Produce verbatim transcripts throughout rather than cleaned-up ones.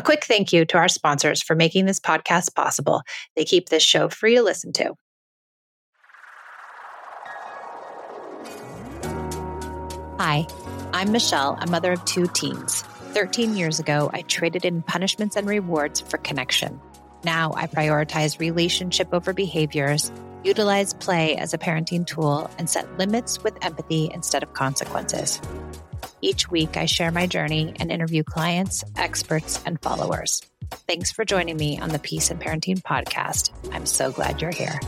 quick thank you to our sponsors for making this podcast possible. They keep this show free to listen to. Hi, I'm Michelle, a mother of two teens. thirteen years ago, I traded in punishments and rewards for connection. Now I prioritize relationship over behaviors, utilize play as a parenting tool, and set limits with empathy instead of consequences. Each week, I share my journey and interview clients, experts, and followers. Thanks for joining me on the Peace and Parenting podcast. I'm so glad you're here.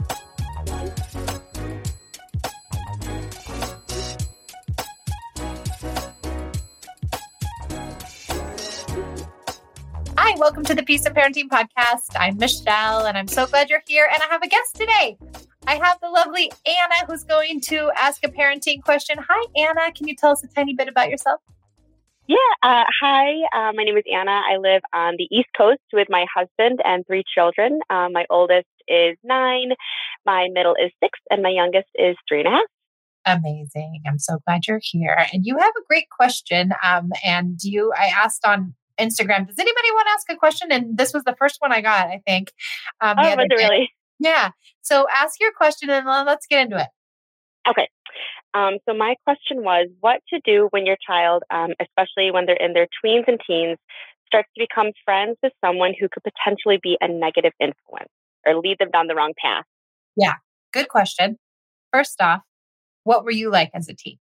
Hi, welcome to the Peace and Parenting podcast. I'm Michelle, and I'm so glad you're here. And I have a guest today. I have the lovely Anna, who's going to ask a parenting question. Hi, Anna. Can you tell us a tiny bit about yourself? Yeah. Uh, hi, uh, my name is Anna. I live on the East Coast with my husband and three children. Uh, my oldest is nine, my middle is six, and my youngest is three and a half. Amazing. I'm so glad you're here. And you have a great question. Um, and you, I asked on Instagram, does anybody want to ask a question? And this was the first one I got, I think. Um, oh, was it really? Yeah. So ask your question and let's get into it. Okay. Um, so my question was what to do when your child, um, especially when they're in their tweens and teens, starts to become friends with someone who could potentially be a negative influence or lead them down the wrong path. Yeah. Good question. First off, what were you like as a teen?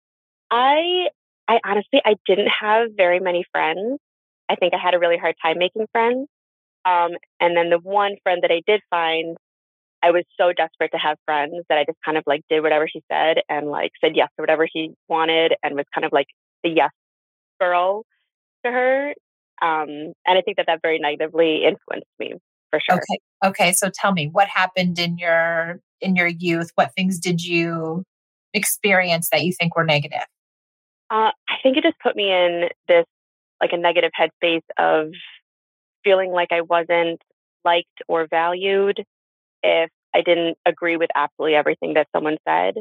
I, I honestly, I didn't have very many friends. I think I had a really hard time making friends. Um, and then the one friend that I did find, I was so desperate to have friends that I just kind of like did whatever she said and like said yes to whatever she wanted and was kind of like the yes girl to her. Um, and I think that that very negatively influenced me for sure. Okay. Okay. So tell me, what happened in your in your youth? What things did you experience that you think were negative? Uh, I think it just put me in this like a negative headspace of feeling like I wasn't liked or valued if I didn't agree with absolutely everything that someone said.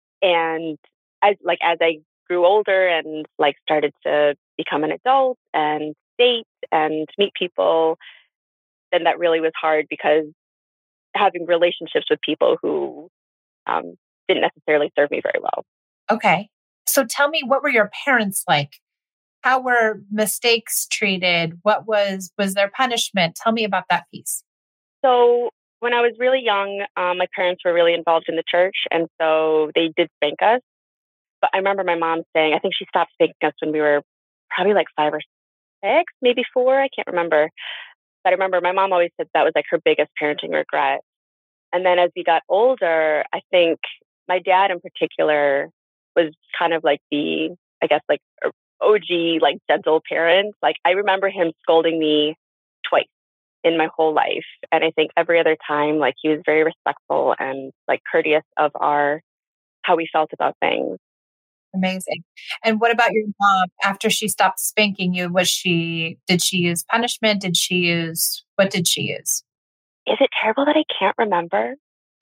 And as like as I grew older and like started to become an adult and date and meet people, then that really was hard because having relationships with people who um, didn't necessarily serve me very well. Okay. So tell me, what were your parents like? How were mistakes treated? What was was there punishment? Tell me about that piece. So when I was really young, um, my parents were really involved in the church, and so they did spank us. But I remember my mom saying, I think she stopped spanking us when we were probably like five or six, maybe four. I can't remember. But I remember my mom always said that was like her biggest parenting regret. And then as we got older, I think my dad in particular was kind of like the, I guess, like O G, like gentle parent. Like I remember him scolding me twice in my whole life. And I think every other time, like he was very respectful and like courteous of our, how we felt about things. Amazing. And what about your mom after she stopped spanking you? Was she, did she use punishment? Did she use, what did she use? Is it terrible that I can't remember?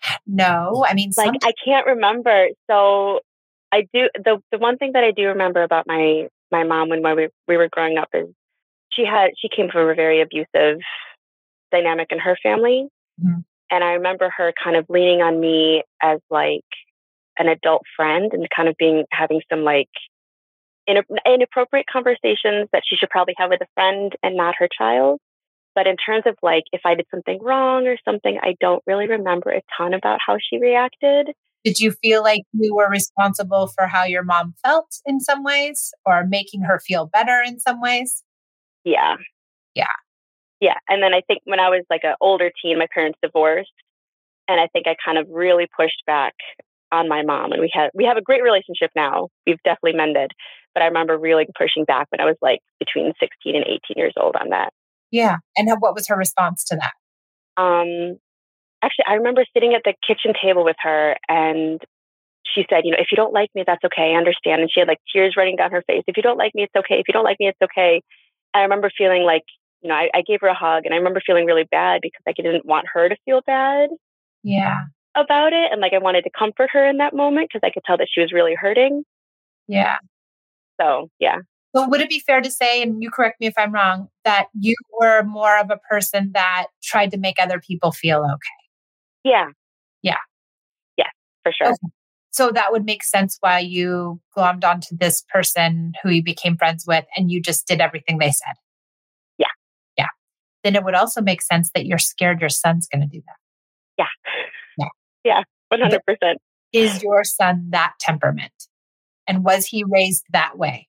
No, I mean, like sometimes- I can't remember. So I do, the, the one thing that I do remember about my, my mom when we, we were growing up is she had, she came from a very abusive dynamic in her family. Mm-hmm. And I remember her kind of leaning on me as like an adult friend and kind of being, having some like inappropriate conversations that she should probably have with a friend and not her child. But in terms of like, if I did something wrong or something, I don't really remember a ton about how she reacted. Did you feel like you were responsible for how your mom felt in some ways or making her feel better in some ways? Yeah. Yeah. Yeah. And then I think when I was like an older teen, my parents divorced. And I think I kind of really pushed back on my mom. And we had, we have a great relationship now. We've definitely mended. But I remember really pushing back when I was like between sixteen and eighteen years old on that. Yeah. And what was her response to that? Um, actually, I remember sitting at the kitchen table with her and she said, you know, if you don't like me, that's okay. I understand. And she had like tears running down her face. If you don't like me, it's okay. If you don't like me, it's okay. I remember feeling like, you know, I, I gave her a hug and I remember feeling really bad because like, I didn't want her to feel bad. Yeah. About it. And like, I wanted to comfort her in that moment because I could tell that she was really hurting. Yeah. So, yeah. So would it be fair to say, and you correct me if I'm wrong, that you were more of a person that tried to make other people feel okay? Yeah. Yeah. Yeah, for sure. Okay. So that would make sense why you glommed onto this person who you became friends with and you just did everything they said. Yeah. Yeah. Then it would also make sense that you're scared your son's going to do that. Yeah. Yeah. Yeah, one hundred percent. Is your son that temperament? And was he raised that way?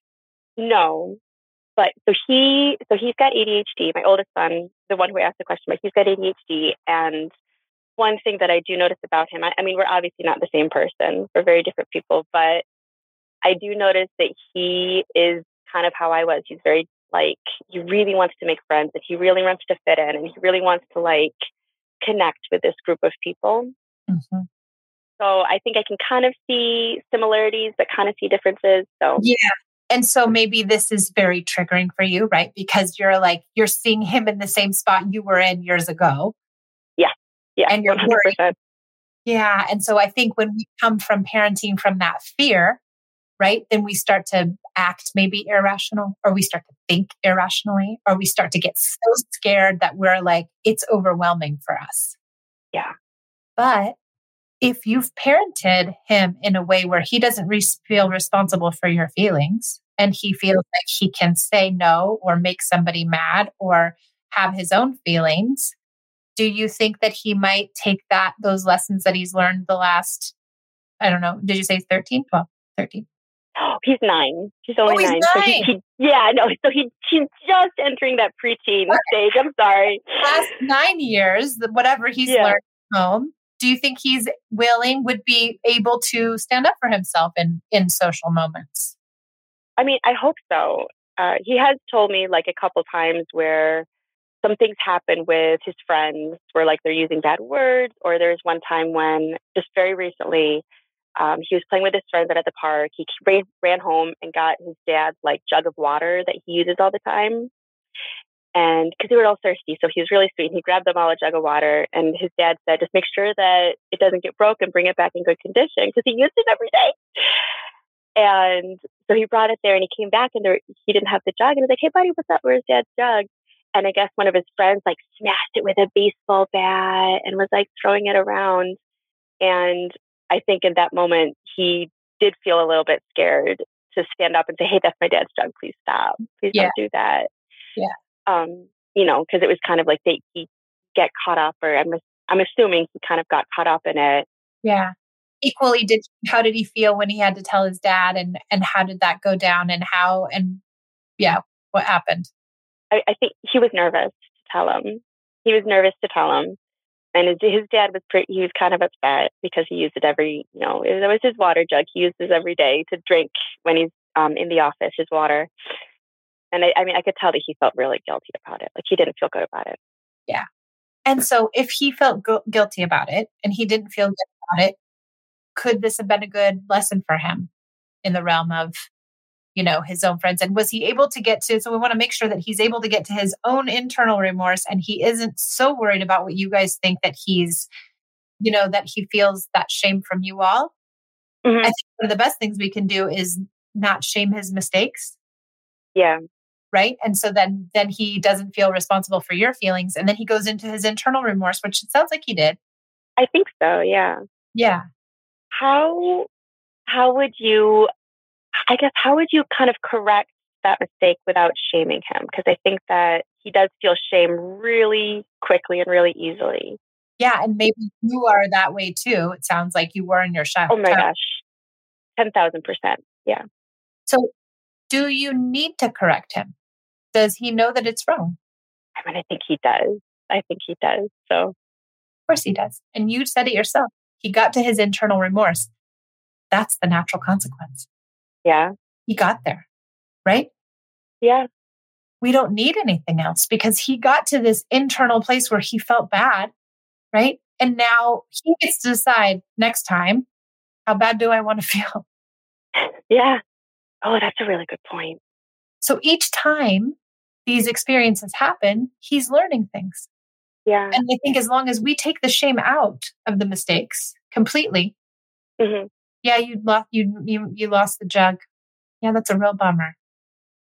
No. But so he, so he's got A D H D. My oldest son, the one who asked the question, but he's got A D H D. And one thing that I do notice about him, I, I mean, we're obviously not the same person. We're very different people, but I do notice that he is kind of how I was. He's very like, he really wants to make friends and he really wants to fit in and he really wants to like connect with this group of people. Mm-hmm. So I think I can kind of see similarities, but kind of see differences. So yeah. And so maybe this is very triggering for you, right? Because you're like, you're seeing him in the same spot you were in years ago. Yeah. Yeah. And you're one hundred percent. worried. Yeah. And so I think when we come from parenting from that fear, right, then we start to act maybe irrational, or we start to think irrationally, or we start to get so scared that we're like, it's overwhelming for us. Yeah. But if you've parented him in a way where he doesn't re- feel responsible for your feelings and he feels like he can say no or make somebody mad or have his own feelings, do you think that he might take that, those lessons that he's learned the last, I don't know, did you say thirteen? twelve, thirteen? Oh, he's nine. He's only oh, he's nine. nine. So he, he, yeah, no. So he, he's just entering that preteen okay. stage. I'm sorry. Last nine years, whatever he's yeah. learned at home, do you think he's willing, would be able to stand up for himself in, in social moments? I mean, I hope so. Uh, he has told me like a couple times where some things happen with his friends where like they're using bad words, or there's one time when just very recently, um, he was playing with his friends at the park. He ran, ran home and got his dad's like jug of water that he uses all the time. And because they were all thirsty, so he was really sweet. He grabbed them all a jug of water, and his dad said, just make sure that it doesn't get broken, bring it back in good condition, because he used it every day. And so he brought it there, and he came back, and there, he didn't have the jug. And he was like, hey, buddy, what's up? Where's Dad's jug? And I guess one of his friends like smashed it with a baseball bat and was like throwing it around. And I think in that moment, he did feel a little bit scared to stand up and say, hey, that's my dad's jug. Please stop. Please yeah. don't do that. Yeah. Um, you know, because it was kind of like they he get caught up, or I'm I'm assuming he kind of got caught up in it. Yeah. Equally, did how did he feel when he had to tell his dad, and and how did that go down, and how and yeah, what happened? I, I think he was nervous to tell him. He was nervous to tell him, and his, his dad was pretty. He was kind of upset because he used it every. You know, it was his water jug. He uses every day to drink when he's um in the office. His water. And I, I mean, I could tell that he felt really guilty about it. Like he didn't feel good about it. Yeah. And so if he felt gu- guilty about it and he didn't feel good about it, could this have been a good lesson for him in the realm of, you know, his own friends? And was he able to get to, so we want to make sure that he's able to get to his own internal remorse and he isn't so worried about what you guys think that he's, you know, that he feels that shame from you all. Mm-hmm. I think one of the best things we can do is not shame his mistakes. Yeah. Right. And so then, then he doesn't feel responsible for your feelings. And then he goes into his internal remorse, which it sounds like he did. I think so. Yeah. Yeah. How, how would you, I guess, how would you kind of correct that mistake without shaming him? Because I think that he does feel shame really quickly and really easily. Yeah. And maybe you are that way too. It sounds like you were in your child. Oh my gosh. ten thousand percent. Yeah. So do you need to correct him? Does he know that it's wrong? I mean, I think he does. I think he does. So, of course he does. And you said it yourself. He got to his internal remorse. That's the natural consequence. Yeah. He got there, right? Yeah. We don't need anything else because he got to this internal place where he felt bad, right? And now he gets to decide next time, how bad do I want to feel? Yeah. Oh, that's a really good point. So each time these experiences happen, he's learning things. Yeah. And I think as long as we take the shame out of the mistakes completely, mm-hmm. yeah, you lost you, you you lost the jug. Yeah, that's a real bummer.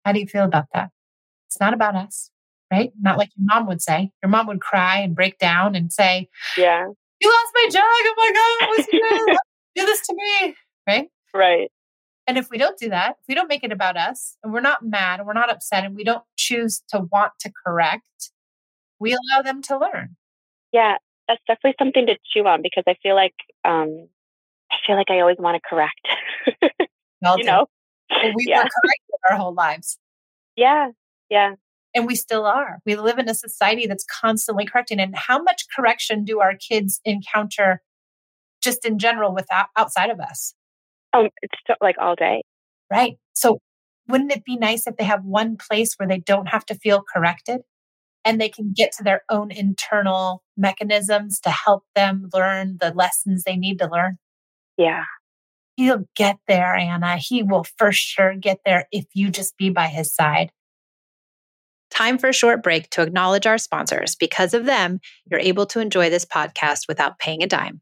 How do you feel about that? It's not about us, right? Not like your mom would say. Your mom would cry and break down and say, yeah, you lost my jug. Oh my God, what's you do this to me, right? right. And if we don't do that, if we don't make it about us and we're not mad and we're not upset and we don't choose to want to correct, we allow them to learn. Yeah, that's definitely something to chew on because I feel like um, I feel like I always want to correct. Well, you know, well, we yeah. were corrected our whole lives. Yeah, yeah. And we still are. We live in a society that's constantly correcting. And how much correction do our kids encounter just in general without outside of us? Um, it's so, like all day. Right. So wouldn't it be nice if they have one place where they don't have to feel corrected and they can get to their own internal mechanisms to help them learn the lessons they need to learn? Yeah. He'll get there, Anna. He will for sure get there if you just be by his side. Time for a short break to acknowledge our sponsors. Because of them, you're able to enjoy this podcast without paying a dime.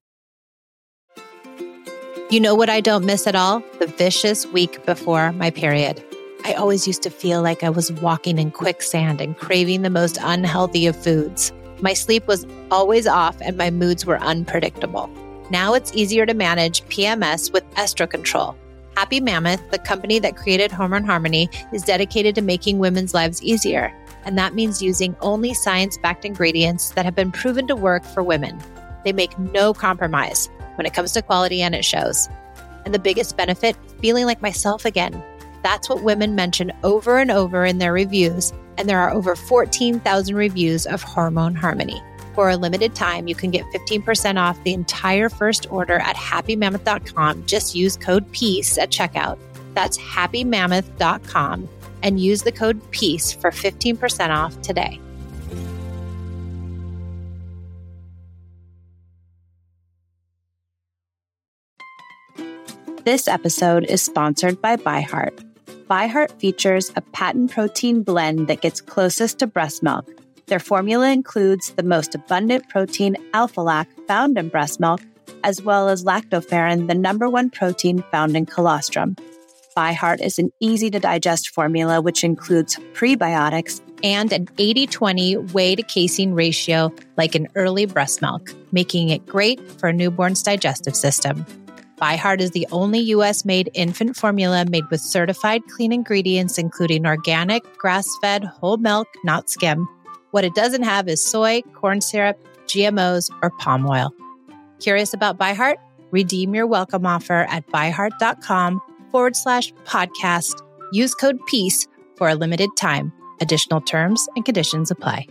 You know what I don't miss at all? The vicious week before my period. I always used to feel like I was walking in quicksand and craving the most unhealthy of foods. My sleep was always off and my moods were unpredictable. Now it's easier to manage P M S with Estrocontrol. Happy Mammoth, the company that created Hormone Harmony, is dedicated to making women's lives easier. And that means using only science-backed ingredients that have been proven to work for women. They make no compromise when it comes to quality, and it shows. And the biggest benefit, feeling like myself again. That's what women mention over and over in their reviews. And there are over fourteen thousand reviews of Hormone Harmony. For a limited time, you can get fifteen percent off the entire first order at happy mammoth dot com. Just use code PEACE at checkout. That's happy mammoth dot com and use the code PEACE for fifteen percent off today. This episode is sponsored by ByHeart. ByHeart features a patent protein blend that gets closest to breast milk. Their formula includes the most abundant protein, Alpha-Lac, found in breast milk, as well as lactoferrin, the number one protein found in colostrum. ByHeart is an easy-to-digest formula which includes prebiotics and an eighty twenty whey to casein ratio like in early breast milk, making it great for a newborn's digestive system. ByHeart is the only U S-made infant formula made with certified clean ingredients, including organic, grass-fed, whole milk, not skim. What it doesn't have is soy, corn syrup, G M Os, or palm oil. Curious about ByHeart? Redeem your welcome offer at byheart.com forward slash podcast. Use code PEACE for a limited time. Additional terms and conditions apply.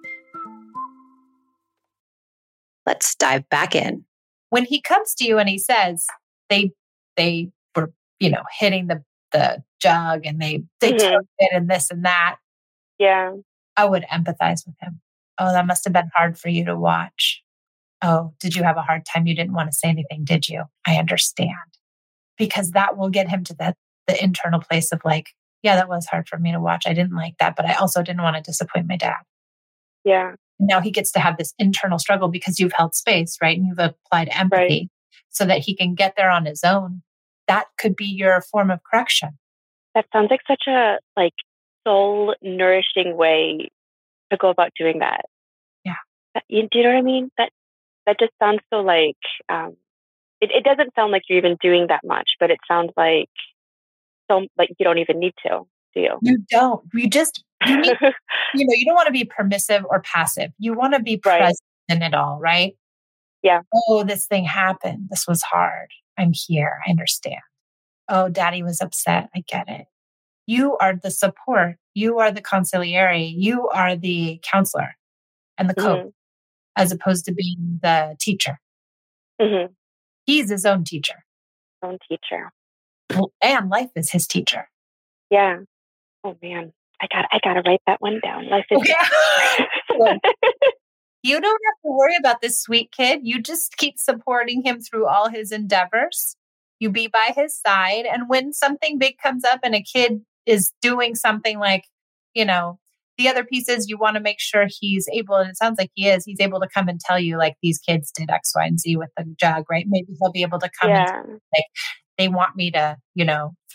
Let's dive back in. When he comes to you and he says they they were, you know, hitting the, the jug and they, they mm-hmm. took it and this and that. Yeah. I would empathize with him. Oh, that must have been hard for you to watch. Oh, did you have a hard time? You didn't want to say anything, did you? I understand. Because that will get him to the, the internal place of like, yeah, that was hard for me to watch. I didn't like that, but I also didn't want to disappoint my dad. Yeah. Now he gets to have this internal struggle because you've held space, right? And you've applied empathy right. so that he can get there on his own. That could be your form of correction. That sounds like such a like soul nourishing way to go about doing that. Yeah. That, you, do you know what I mean? That that just sounds so like, um, it, it doesn't sound like you're even doing that much, but it sounds like so like you don't even need to, do you? You don't. You just, you, need, you know, you don't want to be permissive or passive. You want to be right. present in it all, right? Yeah. Oh, this thing happened. This was hard. I'm here. I understand. Oh, daddy was upset. I get it. You are the support. You are the consigliere. You are the counselor and the coach, mm-hmm. as opposed to being the teacher. Mm-hmm. He's his own teacher. Own teacher. Well, and life is his teacher. Yeah. Oh man, I got I got to write that one down. Life is. Okay. You don't have to worry about this sweet kid. You just keep supporting him through all his endeavors. You be by his side, and when something big comes up and a kid is doing something like, you know, the other piece is you want to make sure he's able, and it sounds like he is, he's able to come and tell you like these kids did X, Y, and Z with the jug, right? Maybe he'll be able to come yeah. and like, they want me to, you know,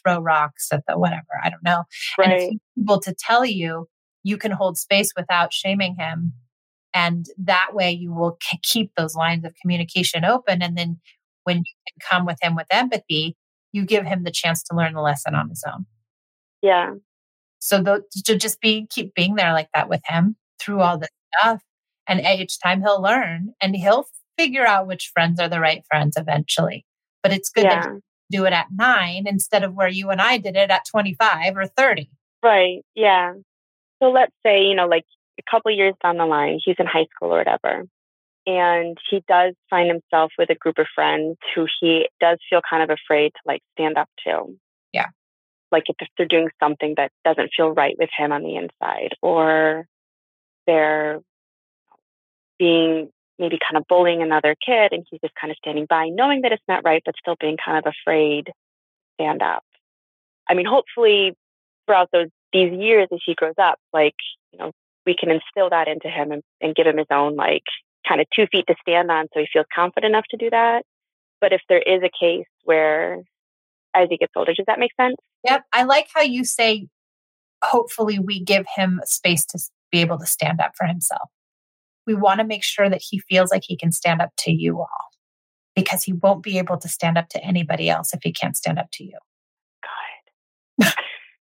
throw rocks at the whatever. I don't know. Right. And if he's able to tell you, you can hold space without shaming him. And that way you will k- keep those lines of communication open. And then when you can come with him with empathy, you give him the chance to learn the lesson on his own. Yeah. So th- to just be, keep being there like that with him through all this stuff. And each time he'll learn and he'll figure out which friends are the right friends eventually. But it's good Yeah. that you do it at nine instead of where you and I did it at twenty-five or thirty. Right. Yeah. So let's say, you know, like a couple years down the line, he's in high school or whatever, and he does find himself with a group of friends who he does feel kind of afraid to like stand up to. Yeah. Like if they're doing something that doesn't feel right with him on the inside, or they're being maybe kind of bullying another kid and he's just kind of standing by, knowing that it's not right, but still being kind of afraid to stand up. I mean, hopefully throughout those these years as he grows up, like, you know, we can instill that into him and, and give him his own, like, kind of two feet to stand on so he feels confident enough to do that. But if there is a case where, as he gets older, does that make sense? Yep. I like how you say, hopefully we give him space to be able to stand up for himself. We want to make sure that he feels like he can stand up to you all, because he won't be able to stand up to anybody else if he can't stand up to you. God.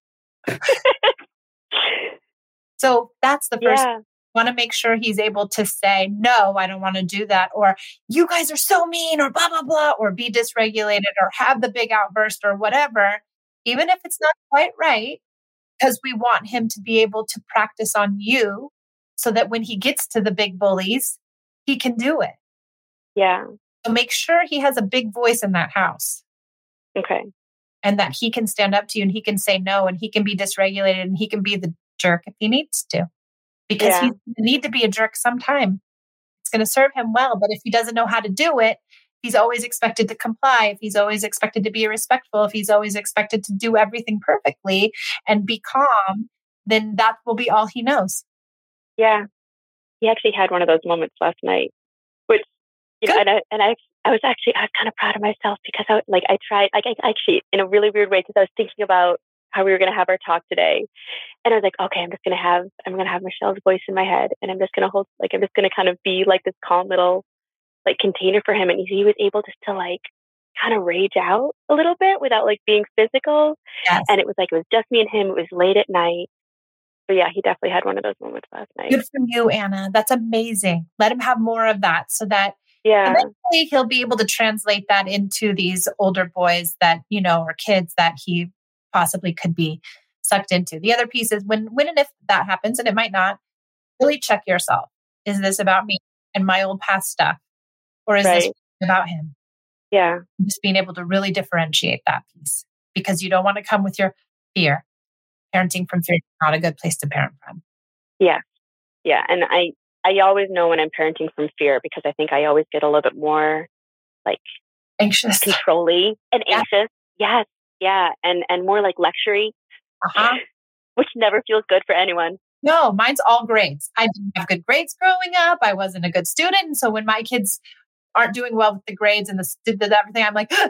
So that's the first. Yeah. Want to make sure he's able to say, no, I don't want to do that. Or you guys are so mean, or blah, blah, blah, or be dysregulated, or have the big outburst or whatever, even if it's not quite right, because we want him to be able to practice on you so that when he gets to the big bullies, he can do it. Yeah. So make sure he has a big voice in that house. Okay. And that he can stand up to you and he can say no, and he can be dysregulated and he can be the jerk if he needs to. Because Yeah. he's going to need to be a jerk sometime. It's going to serve him well. But if he doesn't know how to do it, he's always expected to comply. If he's always expected to be respectful, if he's always expected to do everything perfectly and be calm, then that will be all he knows. Yeah. He actually had one of those moments last night, which, you know, Good. and I, and I, I was actually, I was kind of proud of myself because I, like, I tried, like, I actually, in a really weird way, because I was thinking about how we were going to have our talk today. And I was like, okay, I'm just going to have, I'm going to have Michelle's voice in my head. And I'm just going to hold, like, I'm just going to kind of be like this calm little, like, container for him. And he, he was able to still, like, kind of rage out a little bit without, like, being physical. Yes. And it was like, it was just me and him. It was late at night. But yeah, he definitely had one of those moments last night. Good for you, Anna. That's amazing. Let him have more of that so that Yeah. eventually he'll be able to translate that into these older boys that, you know, or kids that he possibly could be sucked into. The other piece is when, when and if that happens, and it might not, really check yourself. Is this about me and my old past stuff? Or is Right. this about him? Yeah. Just being able to really differentiate that piece, because you don't want to come with your fear. Parenting from fear is not a good place to parent from. Yeah. Yeah. And I, I always know when I'm parenting from fear, because I think I always get a little bit more like Anxious. control-y and Yeah. anxious. Yes. Yeah. And, and more like lecture-y, Uh-huh. which never feels good for anyone. No, mine's all grades. I didn't have good grades growing up. I wasn't a good student. And so when my kids aren't doing well with the grades and the, the everything, I'm like,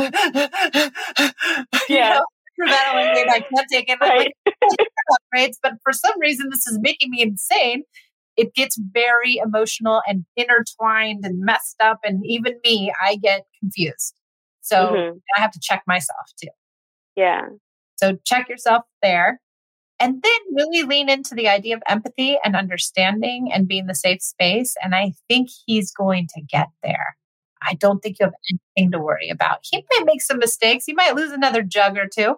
Yeah. Hyperventilating, I can't take it. I'm Right. like, I care about grades, but for some reason, this is making me insane. It gets very emotional and intertwined and messed up. And even me, I get confused. So Mhm. I have to check myself too. Yeah. So check yourself there. And then really lean into the idea of empathy and understanding and being the safe space. And I think he's going to get there. I don't think you have anything to worry about. He might make some mistakes. He might lose another jug or two.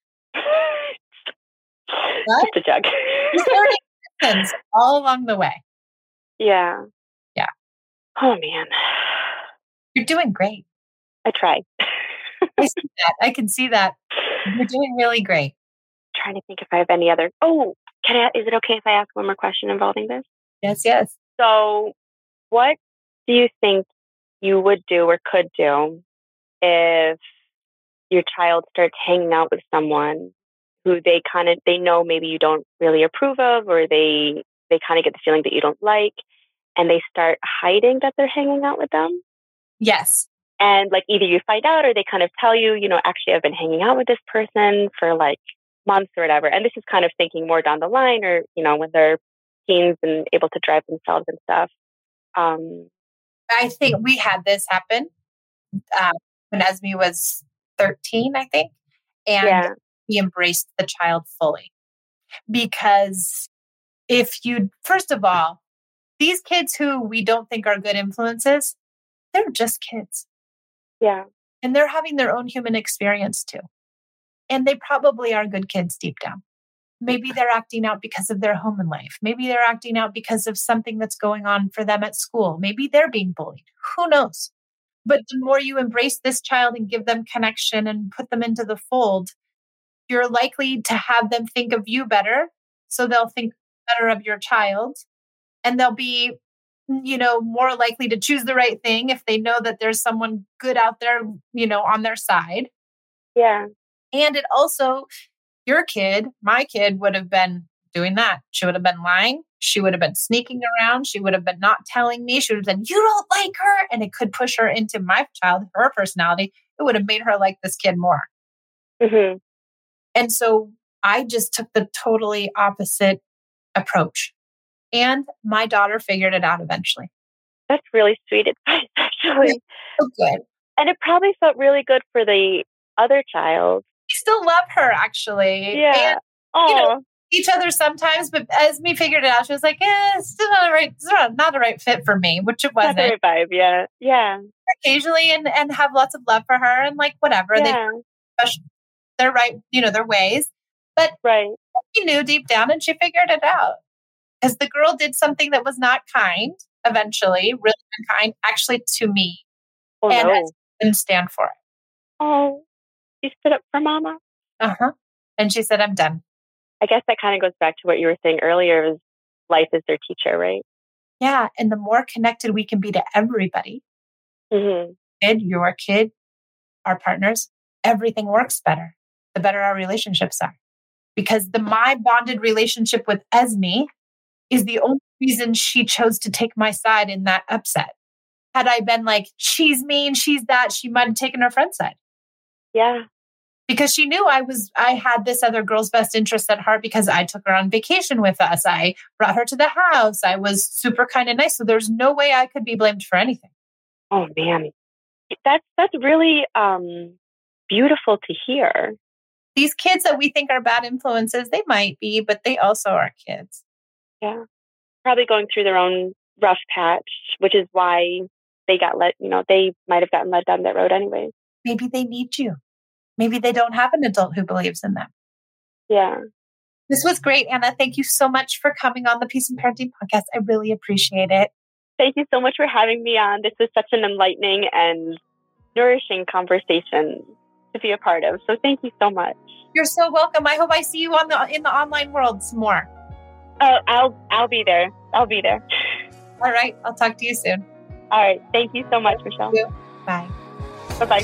Just a jug. He's learning lessons all along the way. Yeah. Yeah. Oh man. You're doing great. I try. I see that. I can see that. You're doing really great. Trying to think if I have any other. Oh, can I? Is it okay if I ask one more question involving this? Yes, yes. So, what do you think you would do or could do if your child starts hanging out with someone who they kind of they know maybe you don't really approve of, or they they kind of get the feeling that you don't like, and they start hiding that they're hanging out with them? Yes. And like either you find out or they kind of tell you, you know, actually I've been hanging out with this person for like months or whatever. And this is kind of thinking more down the line, or, you know, when they're teens and able to drive themselves and stuff. Um, I think we had this happen uh, when Esme was thirteen, I think. And yeah. we embraced the child fully. Because if you, first of all, these kids who we don't think are good influences, they're just kids. Yeah. And they're having their own human experience too. And they probably are good kids deep down. Maybe they're acting out because of their home and life. Maybe they're acting out because of something that's going on for them at school. Maybe they're being bullied. Who knows? But the more you embrace this child and give them connection and put them into the fold, you're likely to have them think of you better. So they'll think better of your child. And they'll be, you know, more likely to choose the right thing if they know that there's someone good out there, you know, on their side. Yeah. And it also, your kid, my kid would have been doing that. She would have been lying. She would have been sneaking around. She would have been not telling me. She would have been, you don't like her. And it could push her into my child, her personality. It would have made her like this kid more. Mm-hmm. And so I just took the totally opposite approach. And my daughter figured it out eventually. That's really sweet advice, actually. So good. And it probably felt really good for the other child. I still love her, actually. Yeah. And, you know, each other sometimes, but as me figured it out, she was like, eh, it's still not a right, it's not, not a right fit for me, which it wasn't. Not the right vibe, yeah. Yeah. Occasionally, and, and have lots of love for her and like whatever. Yeah. They, they're right, you know, their ways. But right. she knew deep down and she figured it out. Because the girl did something that was not kind, eventually, really unkind, actually to me. Oh, and no. I didn't stand for it. Oh, she stood up for mama. Uh-huh. And she said, I'm done. I guess that kind of goes back to what you were saying earlier, is life is their teacher, right? Yeah. And the more connected we can be to everybody, mm-hmm. kid, your kid, our partners, everything works better, the better our relationships are. Because the my bonded relationship with Esme is the only reason she chose to take my side in that upset. Had I been like, she's mean, she's that, she might have taken her friend's side. Yeah. Because she knew I was, I had this other girl's best interest at heart because I took her on vacation with us. I brought her to the house. I was super kind and nice. So there's no way I could be blamed for anything. Oh man. That's, that's really um, beautiful to hear. These kids that we think are bad influences, they might be, but they also are kids. Yeah. Probably going through their own rough patch, which is why they got let, you know, they might have gotten led down that road anyway. Maybe they need you. Maybe they don't have an adult who believes in them. Yeah. This was great, Anna. Thank you so much for coming on the Peace and Parenting podcast. I really appreciate it. Thank you so much for having me on. This was such an enlightening and nourishing conversation to be a part of. So thank you so much. You're so welcome. I hope I see you on the in the online world some more. Oh, I'll I'll be there. I'll be there. All right. I'll talk to you soon. All right. Thank you so much, Michelle. Bye. Bye-bye.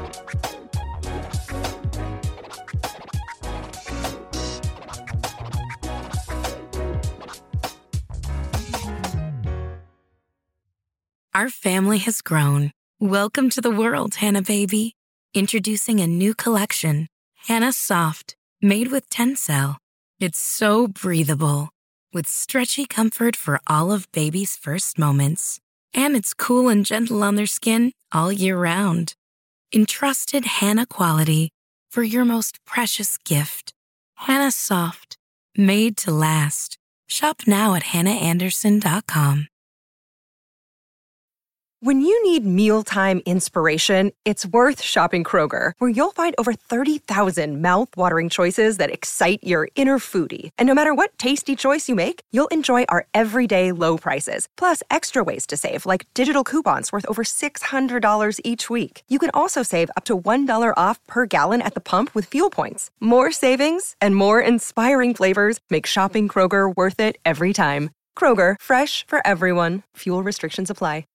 Our family has grown. Welcome to the world, Hannah baby. Introducing a new collection, Hannah Soft, made with Tencel. It's so breathable, with stretchy comfort for all of baby's first moments. And it's cool and gentle on their skin all year round. Entrusted Hannah quality for your most precious gift. Hannah Soft, made to last. Shop now at hannah anderson dot com. When you need mealtime inspiration, it's worth shopping Kroger, where you'll find over thirty thousand mouth-watering choices that excite your inner foodie. And no matter what tasty choice you make, you'll enjoy our everyday low prices, plus extra ways to save, like digital coupons worth over six hundred dollars each week. You can also save up to one dollar off per gallon at the pump with fuel points. More savings and more inspiring flavors make shopping Kroger worth it every time. Kroger, fresh for everyone. Fuel restrictions apply.